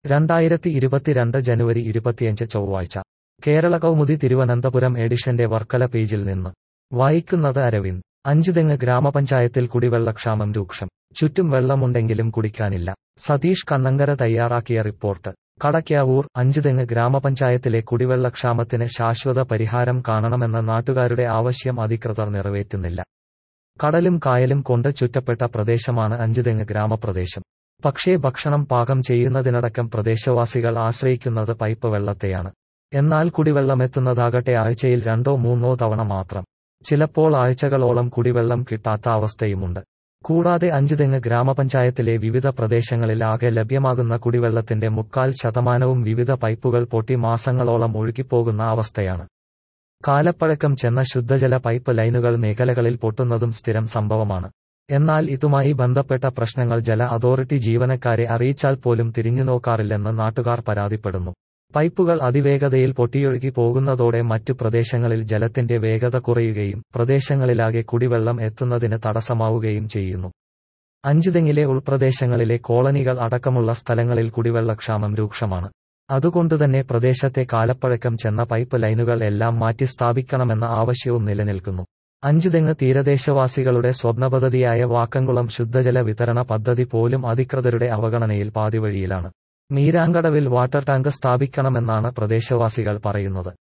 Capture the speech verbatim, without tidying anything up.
രണ്ടായിരത്തി ഇരുപത്തിരണ്ട് ജനുവരി ഇരുപത്തിയഞ്ച് ചൊവ്വാഴ്ച കേരള കൗമുദി തിരുവനന്തപുരം എഡിഷന്റെ വർക്കല പേജിൽ നിന്ന് വായിക്കുന്നത് അരവിന്ദ്. അഞ്ചുതെങ്ങ് ഗ്രാമപഞ്ചായത്തിൽ കുടിവെള്ളക്ഷാമം രൂക്ഷം. ചുറ്റും വെള്ളമുണ്ടെങ്കിലും കുടിക്കാനില്ല. സതീഷ് കണ്ണങ്കര തയ്യാറാക്കിയ റിപ്പോർട്ട്. കടയ്ക്കാവൂർ. അഞ്ചുതെങ്ങ് ഗ്രാമപഞ്ചായത്തിലെ കുടിവെള്ളക്ഷാമത്തിന് ശാശ്വത പരിഹാരം കാണണമെന്ന നാട്ടുകാരുടെ ആവശ്യം അധികൃതർ നിറവേറ്റുന്നില്ല. കടലും കായലും കൊണ്ട് ചുറ്റപ്പെട്ട പ്രദേശമാണ് അഞ്ചുതെങ്ങ് ഗ്രാമപ്രദേശം. പക്ഷേ ഭക്ഷണം പാകം ചെയ്യുന്നതിനടക്കം പ്രദേശവാസികൾ ആശ്രയിക്കുന്നത് പൈപ്പ് വെള്ളത്തെയാണ്. എന്നാൽ കുടിവെള്ളമെത്തുന്നതാകട്ടെ ആഴ്ചയിൽ രണ്ടോ മൂന്നോ തവണ മാത്രം. ചിലപ്പോൾ ആഴ്ചകളോളം കുടിവെള്ളം കിട്ടാത്ത അവസ്ഥയുമുണ്ട്. കൂടാതെ അഞ്ചുതെങ്ങ് ഗ്രാമപഞ്ചായത്തിലെ വിവിധ പ്രദേശങ്ങളിൽ ആകെ ലഭ്യമാകുന്ന കുടിവെള്ളത്തിന്റെ മുക്കാൽ ശതമാനവും വിവിധ പൈപ്പുകൾ പൊട്ടി മാസങ്ങളോളം ഒഴുകിപ്പോകുന്ന അവസ്ഥയാണ്. കാലപ്പഴക്കം ചെന്ന ശുദ്ധജല പൈപ്പ് ലൈനുകൾ മേഖലകളിൽ പൊട്ടുന്നതും സ്ഥിരം സംഭവമാണ്. എന്നാൽ ഇതുമായി ബന്ധപ്പെട്ട പ്രശ്നങ്ങൾ ജല അതോറിറ്റി ജീവനക്കാരെ അറിയിച്ചാൽ പോലും തിരിഞ്ഞുനോക്കാറില്ലെന്ന് നാട്ടുകാർ പരാതിപ്പെടുന്നു. പൈപ്പുകൾ അതിവേഗതയിൽ പൊട്ടിയൊഴുകി പോകുന്നതോടെ മറ്റു പ്രദേശങ്ങളിൽ ജലത്തിന്റെ വേഗത കുറയുകയും പ്രദേശങ്ങളിലാകെ കുടിവെള്ളം എത്തുന്നതിന് തടസ്സമാവുകയും ചെയ്യുന്നു. അഞ്ചുതെങ്ങിലെ ഉൾപ്രദേശങ്ങളിലെ കോളനികൾ അടക്കമുള്ള സ്ഥലങ്ങളിൽ കുടിവെള്ളക്ഷാമം രൂക്ഷമാണ്. അതുകൊണ്ടുതന്നെ പ്രദേശത്തെ കാലപ്പഴക്കം ചെന്ന പൈപ്പ് ലൈനുകൾ എല്ലാം മാറ്റി സ്ഥാപിക്കണമെന്ന ആവശ്യവും നിലനിൽക്കുന്നു. അഞ്ചുതെങ്ങ് തീരദേശവാസികളുടെ സ്വപ്നപദ്ധതിയായ വാക്കംകുളം ശുദ്ധജല വിതരണ പദ്ധതി പോലും അധികൃതരുടെ അവഗണനയിൽ പാതിവഴിയിലാണ്. മീരാങ്കടവിൽ വാട്ടർ ടാങ്ക് സ്ഥാപിക്കണമെന്നാണ് പ്രദേശവാസികൾ പറയുന്നത്.